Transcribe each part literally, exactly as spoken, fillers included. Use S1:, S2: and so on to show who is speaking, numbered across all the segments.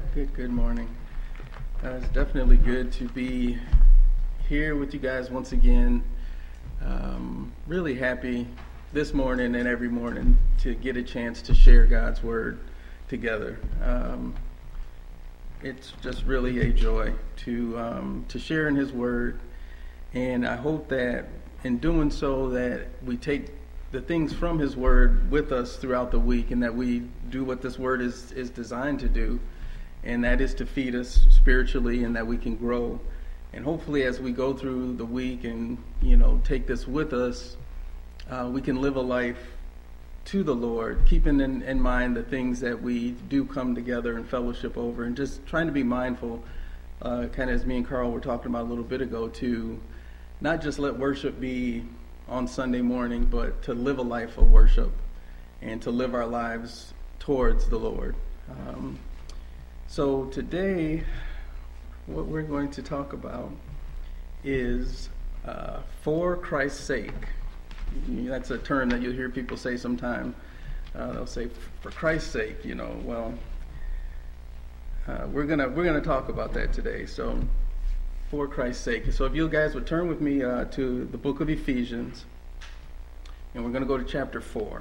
S1: Good, good morning. Uh, it's definitely good to be here with you guys once again. Um, really happy this morning and every morning to get a chance to share God's Word together. Um, it's just really a joy to um, to share in His Word, and I hope that in doing so that we take the things from His Word with us throughout the week, and that we do what this Word is is designed to do, and that is to feed us spiritually, and that we can grow. And hopefully as we go through the week and, you know, take this with us, uh, we can live a life to the Lord, keeping in, in mind the things that we do come together and fellowship over, and just trying to be mindful, uh, kind of as me and Carl were talking about a little bit ago, to not just let worship be on Sunday morning, but to live a life of worship and to live our lives towards the Lord. Um, so today, what we're going to talk about is uh, for Christ's sake. That's a term that you'll hear people say sometime. Uh, they'll say, for Christ's sake, you know. Well, uh, we're gonna we're gonna talk about that today. So, for Christ's sake. So if you guys would turn with me uh, to the book of Ephesians, and we're going to go to chapter four.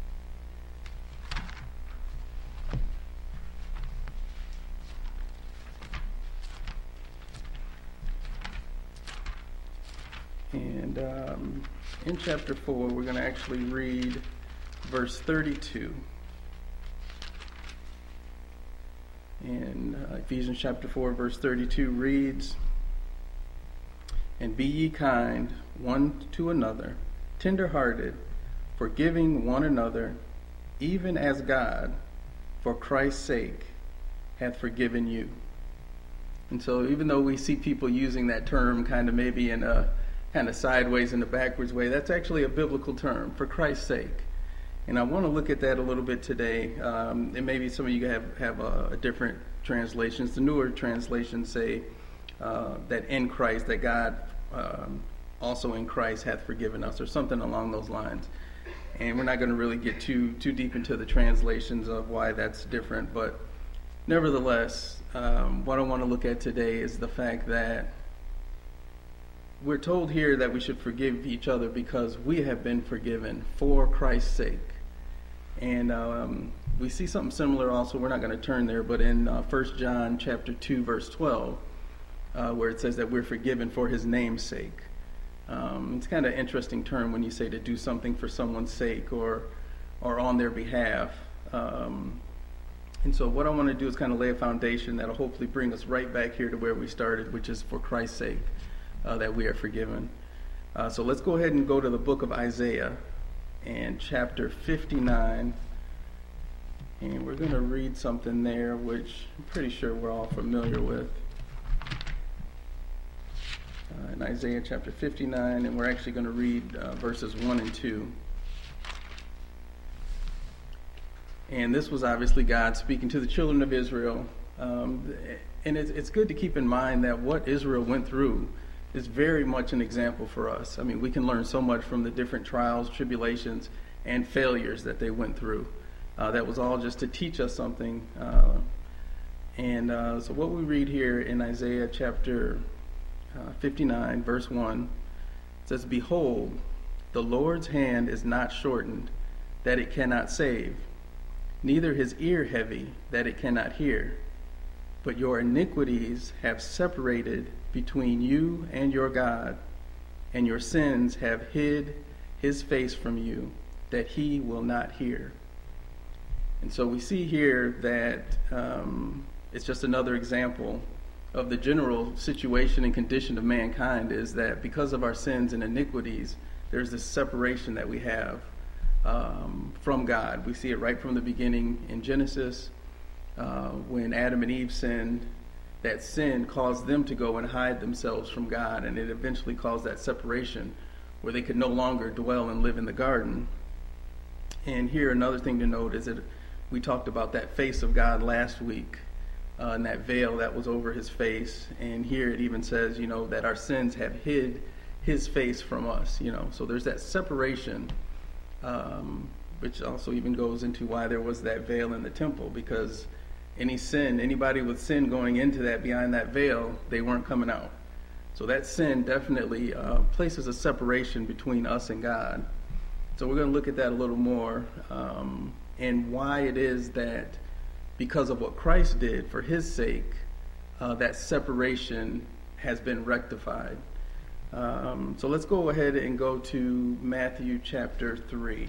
S1: And um, in chapter four, we're going to actually read verse thirty-two. And uh, Ephesians chapter four, verse thirty-two reads, "And be ye kind one to another, tender-hearted, forgiving one another, even as God, for Christ's sake, hath forgiven you." And so even though we see people using that term kind of maybe in a kind of sideways, in a backwards way, that's actually a biblical term, for Christ's sake. And I want to look at that a little bit today. Um, and maybe some of you have, have a, a different translations. The newer translations say uh, that in Christ, that God um, also in Christ hath forgiven us, or something along those lines. And we're not going to really get too too deep into the translations of why that's different. But nevertheless, um, what I want to look at today is the fact that we're told here that we should forgive each other because we have been forgiven for Christ's sake. And um, we see something similar also. We're not going to turn there, but in uh, First John chapter two, verse twelve, uh, where it says that we're forgiven for His name's sake. Um, it's kind of an interesting term when you say to do something for someone's sake or or on their behalf. Um, and so what I want to do is kind of lay a foundation that will hopefully bring us right back here to where we started, which is for Christ's sake. Uh, that we are forgiven. Uh, so let's go ahead and go to the book of Isaiah and chapter fifty-nine. And we're going to read something there which I'm pretty sure we're all familiar with. Uh, in Isaiah chapter fifty-nine, and we're actually going to read uh, verses one and two. And this was obviously God speaking to the children of Israel. Um, and it's, it's good to keep in mind that what Israel went through is very much an example for us. I mean, we can learn so much from the different trials, tribulations, and failures that they went through. Uh, that was all just to teach us something. Uh, and uh, so what we read here in Isaiah chapter uh, fifty-nine, verse one, it says, "Behold, the Lord's hand is not shortened, that it cannot save, neither His ear heavy, that it cannot hear. But your iniquities have separated between you and your God, and your sins have hid His face from you, that He will not hear." And so we see here that um, it's just another example of the general situation and condition of mankind, is that because of our sins and iniquities, there's this separation that we have um, from God. We see it right from the beginning in Genesis. Uh, when Adam and Eve sinned, that sin caused them to go and hide themselves from God, and it eventually caused that separation where they could no longer dwell and live in the garden. And here another thing to note is that we talked about that face of God last week, uh, and that veil that was over His face. And here it even says, you know, that our sins have hid His face from us, you know. So there's that separation, um, which also even goes into why there was that veil in the temple, because any sin, anybody with sin going into that, behind that veil, they weren't coming out. So that sin definitely uh, places a separation between us and God. So we're going to look at that a little more, um, and why it is that because of what Christ did for his sake, uh, that separation has been rectified. Um, so let's go ahead and go to Matthew chapter three.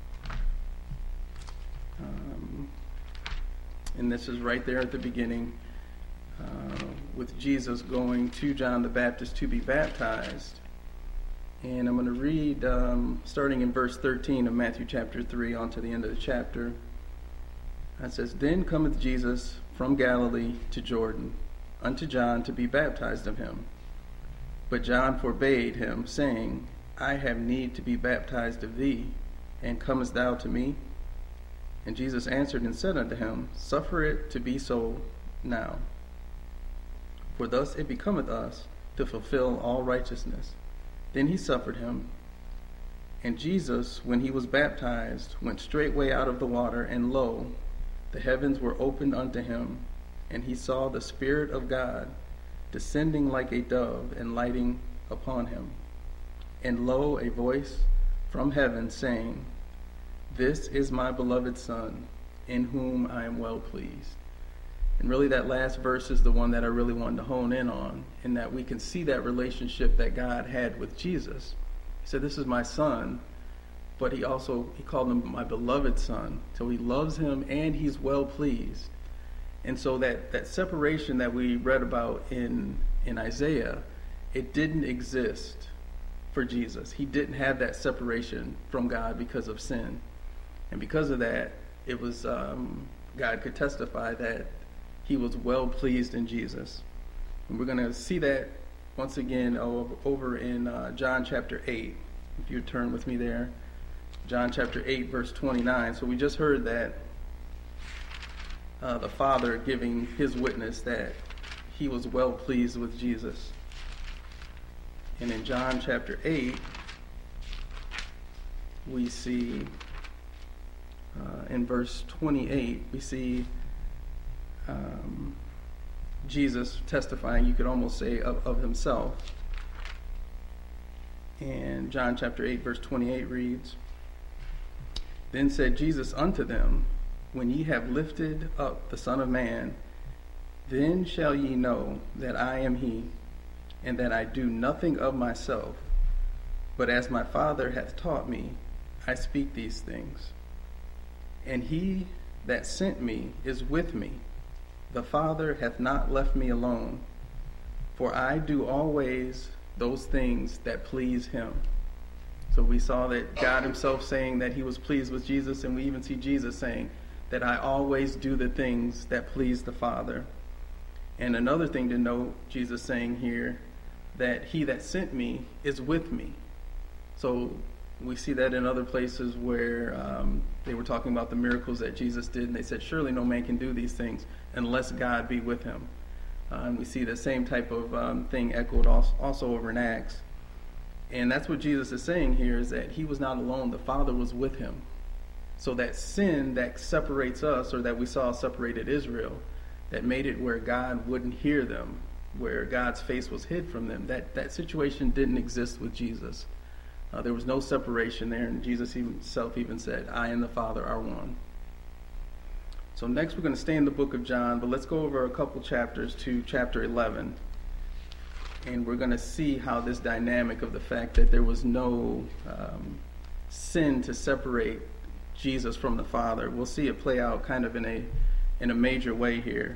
S1: Um, and this is right there at the beginning, uh, with Jesus going to John the Baptist to be baptized. And I'm going to read um, starting in verse thirteen of Matthew chapter three on to the end of the chapter. It says, Then cometh Jesus from Galilee to Jordan unto John to be baptized of him. But John forbade him, saying, I have need to be baptized of thee, and comest thou to me? And Jesus answered and said unto him, Suffer it to be so now. For thus it becometh us to fulfill all righteousness. Then he suffered him. And Jesus, when he was baptized, went straightway out of the water, and lo, the heavens were opened unto him, and he saw the Spirit of God descending like a dove and lighting upon him. And lo, a voice from heaven saying, This is my beloved Son, in whom I am well pleased. And really that last verse is the one that I really wanted to hone in on, in that we can see that relationship that God had with Jesus. He said, this is my Son, but he also, he called him my beloved Son. So he loves him and he's well pleased. And so that, that separation that we read about in, in Isaiah, it didn't exist for Jesus. He didn't have that separation from God because of sin. And because of that, it was um, God could testify that he was well pleased in Jesus. And we're going to see that once again over in uh, John chapter eight. If you turn with me there. John chapter eight, verse twenty-nine. So we just heard that Uh, the Father giving his witness that he was well pleased with Jesus. And in John chapter eight, we see uh, in verse twenty-eight, we see um, Jesus testifying, you could almost say, of, of himself. And John chapter eight, verse twenty-eight reads, Then said Jesus unto them, When ye have lifted up the Son of Man, then shall ye know that I am he, and that I do nothing of myself, but as my Father hath taught me, I speak these things. And he that sent me is with me. The Father hath not left me alone, for I do always those things that please him. So we saw that God himself saying that he was pleased with Jesus, and we even see Jesus saying that I always do the things that please the Father. And another thing to note, Jesus saying here, that he that sent me is with me. So we see that in other places where um, they were talking about the miracles that Jesus did, and they said, surely no man can do these things unless God be with him. Uh, and we see the same type of um, thing echoed also, also over in Acts. And that's what Jesus is saying here, is that he was not alone. The Father was with him. So that sin that separates us, or that we saw separated Israel, that made it where God wouldn't hear them, where God's face was hid from them, that, that situation didn't exist with Jesus. Uh, there was no separation there, and Jesus himself even said, I and the Father are one. So next we're going to stay in the book of John, but let's go over a couple chapters to chapter eleven. And we're going to see how this dynamic of the fact that there was no um, sin to separate Jesus from the Father, we'll see it play out kind of in a in a major way here.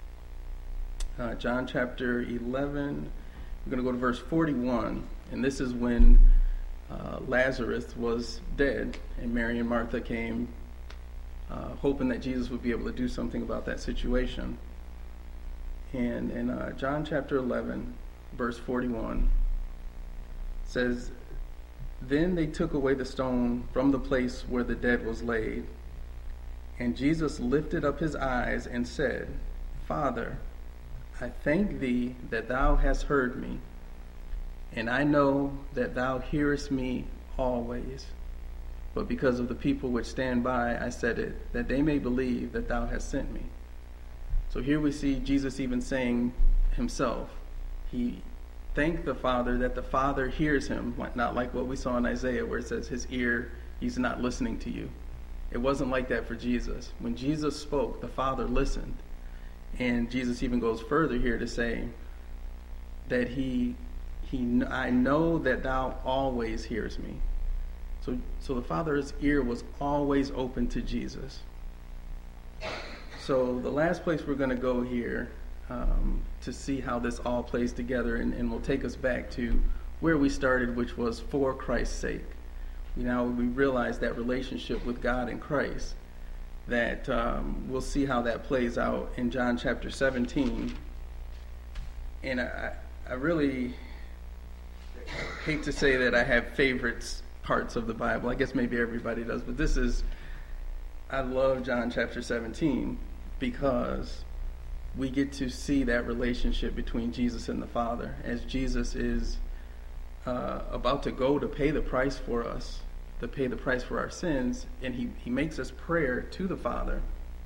S1: Uh, John chapter eleven, we're going to go to verse forty-one, and this is when uh, Lazarus was dead, and Mary and Martha came uh, hoping that Jesus would be able to do something about that situation. And in uh, John chapter eleven, verse forty-one, says, Then they took away the stone from the place where the dead was laid. And Jesus lifted up his eyes and said, Father, I thank thee that thou hast heard me, and I know that thou hearest me always. But because of the people which stand by, I said it, that they may believe that thou hast sent me. So here we see Jesus even saying himself, he thanked the Father that the Father hears him, not like what we saw in Isaiah where it says his ear, he's not listening to you. It wasn't like that for Jesus. When Jesus spoke, the Father listened. And Jesus even goes further here to say that he, he, I know that thou always hears me. So, so the Father's ear was always open to Jesus. So the last place we're going to go here um, to see how this all plays together, and, and will take us back to where we started, which was for Christ's sake. You know, we realize that relationship with God and Christ, that um, we'll see how that plays out in John chapter seventeen. And I, I really hate to say that I have favorites parts of the Bible. I guess maybe everybody does, but this is, I love John chapter seventeen because we get to see that relationship between Jesus and the Father as Jesus is uh, about to go to pay the price for us, to pay the price for our sins, and he, he makes us prayer to the Father.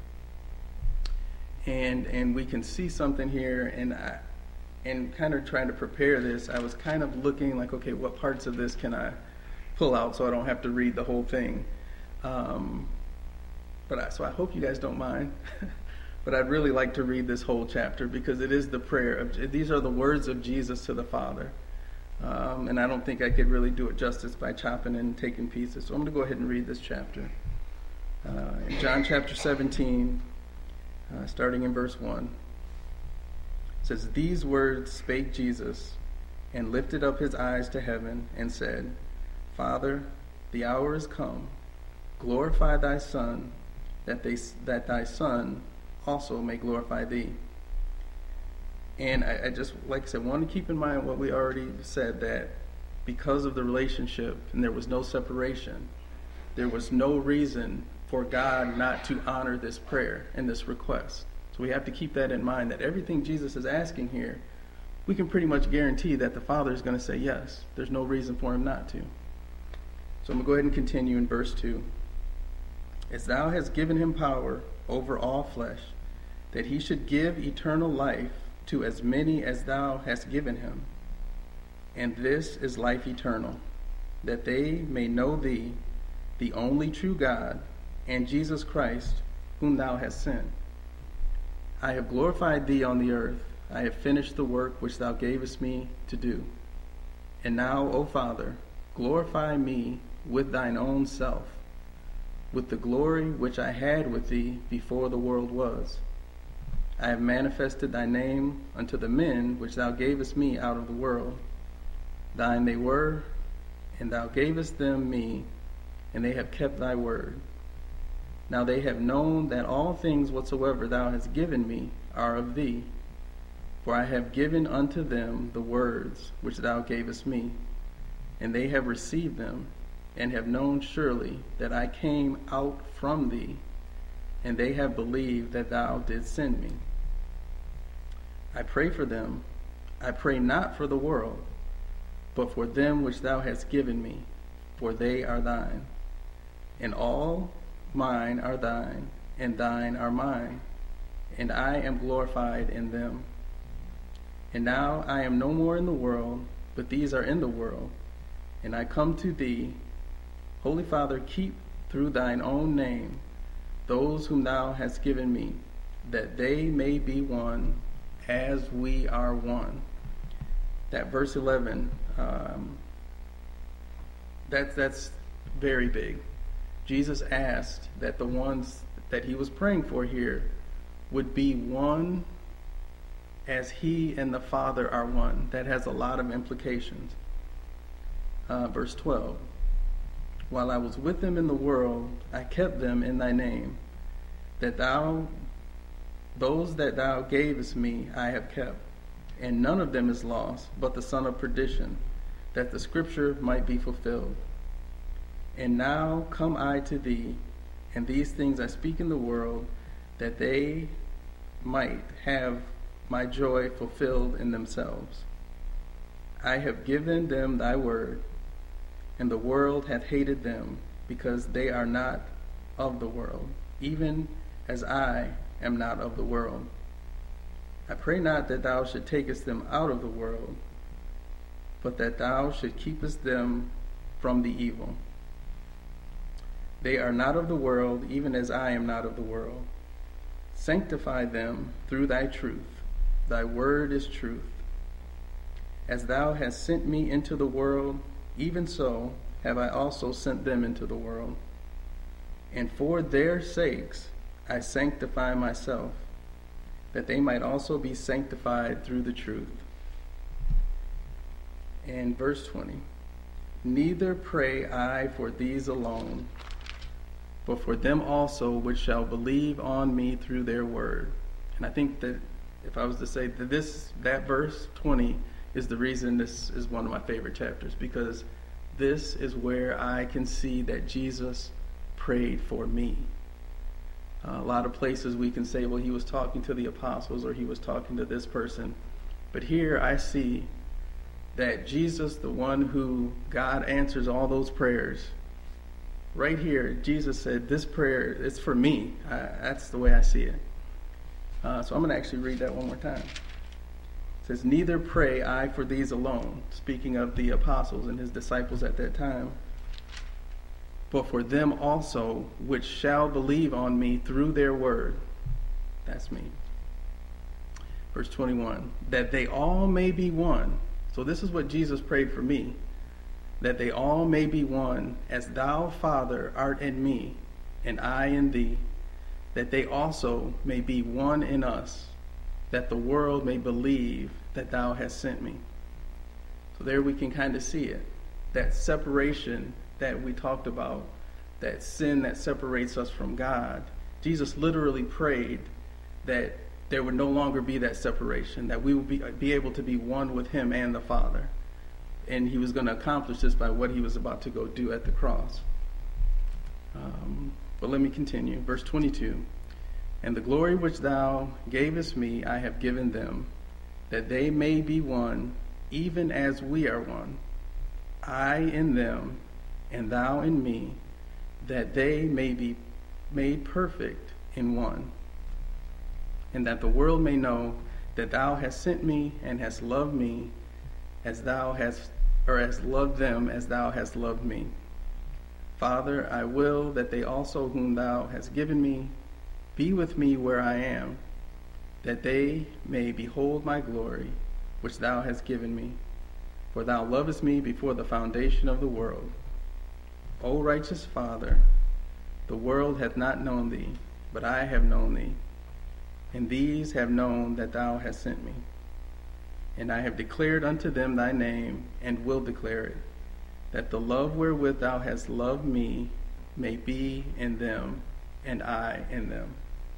S1: And and we can see something here, and I, and kind of trying to prepare this, I was kind of looking like, okay, what parts of this can I pull out so I don't have to read the whole thing? Um, but I, so I hope you guys don't mind. But I'd really like to read this whole chapter because it is the prayer of, these are the words of Jesus to the Father. Um, and I don't think I could really do it justice by chopping and taking pieces. So I'm going to go ahead and read this chapter. Uh, in John chapter seventeen, uh, starting in verse one, it says, "These words spake Jesus, and lifted up his eyes to heaven, and said, Father, the hour is come. Glorify thy Son, that they that thy Son also may glorify thee." And I, I just, like I said, want to keep in mind what we already said, that because of the relationship and there was no separation, there was no reason for God not to honor this prayer and this request. So we have to keep that in mind, that everything Jesus is asking here, we can pretty much guarantee that the Father is going to say yes. There's no reason for him not to. So I'm going to go ahead and continue in verse two. "As thou hast given him power over all flesh, that he should give eternal life to as many as thou hast given him. And this is life eternal, that they may know thee, the only true God, and Jesus Christ, whom thou hast sent. I have glorified thee on the earth. I have finished the work which thou gavest me to do. And now, O Father, glorify me with thine own self, with the glory which I had with thee before the world was. I have manifested thy name unto the men which thou gavest me out of the world. Thine they were, and thou gavest them me, and they have kept thy word. Now they have known that all things whatsoever thou hast given me are of thee. For I have given unto them the words which thou gavest me, and they have received them, and have known surely that I came out from thee, and they have believed that thou didst send me. I pray for them. I pray not for the world, but for them which thou hast given me, for they are thine. And all mine are thine, and thine are mine, and I am glorified in them. And now I am no more in the world, but these are in the world, and I come to thee. Holy Father, keep through thine own name those whom thou hast given me, that they may be one as we are one." That verse eleven, um, that, that's very big. Jesus asked that the ones that he was praying for here would be one as he and the Father are one. That has a lot of implications. Uh, verse twelve, "While I was with them in the world, I kept them in thy name, that thou, those that thou gavest me, I have kept, and none of them is lost, but the son of perdition, that the scripture might be fulfilled. And now come I to thee, and these things I speak in the world, that they might have my joy fulfilled in themselves. I have given them thy word, and the world hath hated them, because they are not of the world, even as I am not of the world. I pray not that thou should takest them out of the world, but that thou should keepest them from the evil. They are not of the world, even as I am not of the world. Sanctify them through thy truth. Thy word is truth. As thou hast sent me into the world, even so have I also sent them into the world. And for their sakes I sanctify myself, that they might also be sanctified through the truth. And verse twenty, neither pray I for these alone, but for them also which shall believe on me through their word. And I think that if I was to say that this, that verse twenty is the reason this is one of my favorite chapters, because this is where I can see that Jesus prayed for me. Uh, a lot of places we can say, well, he was talking to the apostles or he was talking to this person. But here I see that Jesus, the one who God answers all those prayers, right here, Jesus said, this prayer is for me. I, that's the way I see it. Uh, so I'm going to actually read that one more time. It says, neither pray I for these alone, speaking of the apostles and his disciples at that time, but for them also which shall believe on me through their word. That's me. Verse twenty-one, that they all may be one. So this is what Jesus prayed for me, that they all may be one, as thou, Father, art in me, and I in thee, that they also may be one in us, that the world may believe that thou hast sent me. So there we can kind of see it, that separation that we talked about, that sin that separates us from God. Jesus literally prayed that there would no longer be that separation, that we would be, be able to be one with him and the Father. And he was going to accomplish this by what he was about to go do at the cross. Um, but let me continue. Verse twenty-two. And the glory which thou gavest me I have given them, that they may be one, even as we are one. I in them, and thou in me, that they may be made perfect in one. And that the world may know that thou hast sent me and hast loved me as thou hast, or hast loved them as thou hast loved me. Father, I will that they also whom thou hast given me be with me where I am, that they may behold my glory, which thou hast given me. For thou lovest me before the foundation of the world. O righteous Father, the world hath not known thee, but I have known thee. And these have known that thou hast sent me. And I have declared unto them thy name, and will declare it, that the love wherewith thou hast loved me may be in them, and I in them.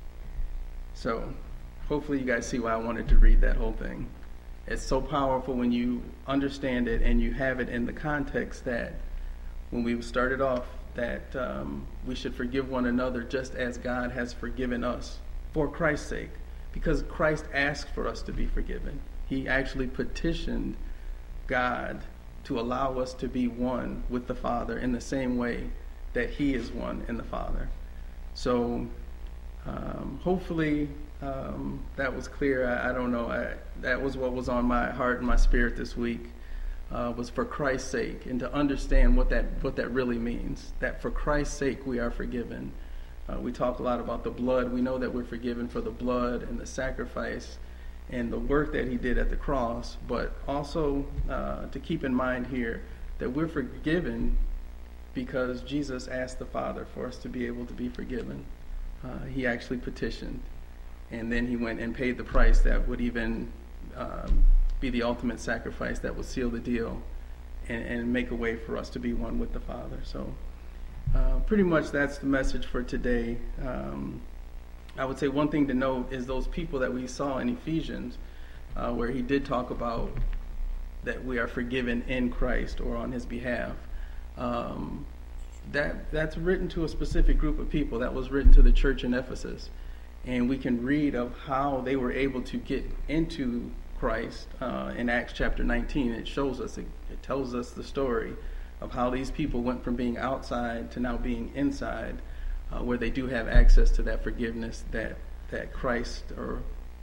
S1: So, hopefully you guys see why I wanted to read that whole thing. It's so powerful when you understand it and you have it in the context that when we started off, that um, we should forgive one another just as God has forgiven us for Christ's sake, because Christ asked for us to be forgiven. He actually petitioned God to allow us to be one with the Father in the same way that he is one in the Father. So um, hopefully um, that was clear. I, I don't know. I, that was what was on my heart and my spirit this week. Uh, was for Christ's sake, and to understand what that what that really means, that for Christ's sake we are forgiven. Uh, we talk a lot about the blood. We know that we're forgiven for the blood and the sacrifice and the work that he did at the cross, but also uh, to keep in mind here that we're forgiven because Jesus asked the Father for us to be able to be forgiven. Uh, he actually petitioned, and then he went and paid the price that would even um, be the ultimate sacrifice that would seal the deal and, and make a way for us to be one with the Father. So uh, pretty much that's the message for today. Um, I would say one thing to note is those people that we saw in Ephesians, uh, where he did talk about that we are forgiven in Christ or on his behalf. Um, that that's written to a specific group of people. That was written to the church in Ephesus. And we can read of how they were able to get into Christ uh, in Acts chapter nineteen. It shows us, it, it tells us the story of how these people went from being outside to now being inside, uh, where they do have access to that forgiveness that that Christ or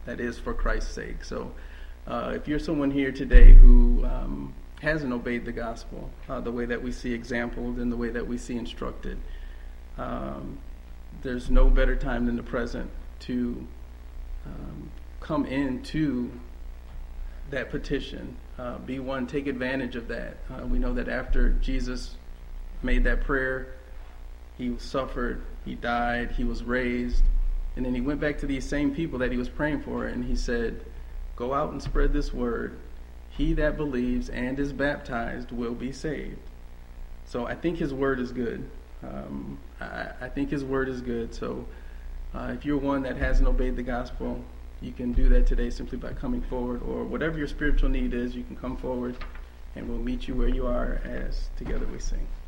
S1: that is for Christ's sake. So uh, if you're someone here today who um, hasn't obeyed the gospel uh, the way that we see exampled and the way that we see instructed, um, there's no better time than the present to um, come into that petition. Uh, be one, take advantage of that. Uh, we know that after Jesus made that prayer, he suffered, he died, he was raised, and then he went back to these same people that he was praying for, and he said, go out and spread this word. He that believes and is baptized will be saved. So I think his word is good. Um, I, I think his word is good. So uh, if you're one that hasn't obeyed the gospel, you can do that today simply by coming forward, or whatever your spiritual need is, you can come forward and we'll meet you where you are as together we sing.